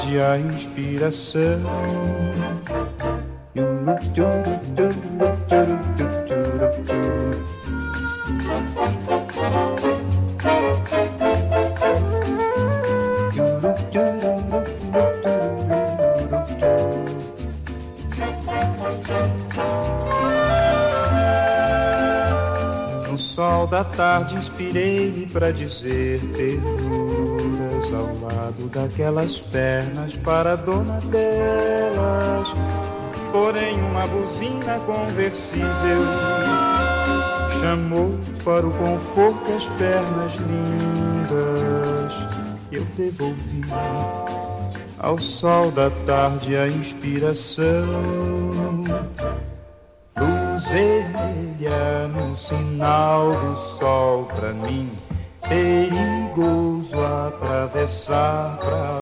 de a inspiração. No sol da tarde inspirei-me pra dizer ternuras ao lado daquelas pernas para a dona delas. Porém uma buzina conversível chamou para o conforto as pernas lindas. Eu devolvi ao sol da tarde a inspiração. Luz vermelha no sinal do sol pra mim, perigoso atravessar pra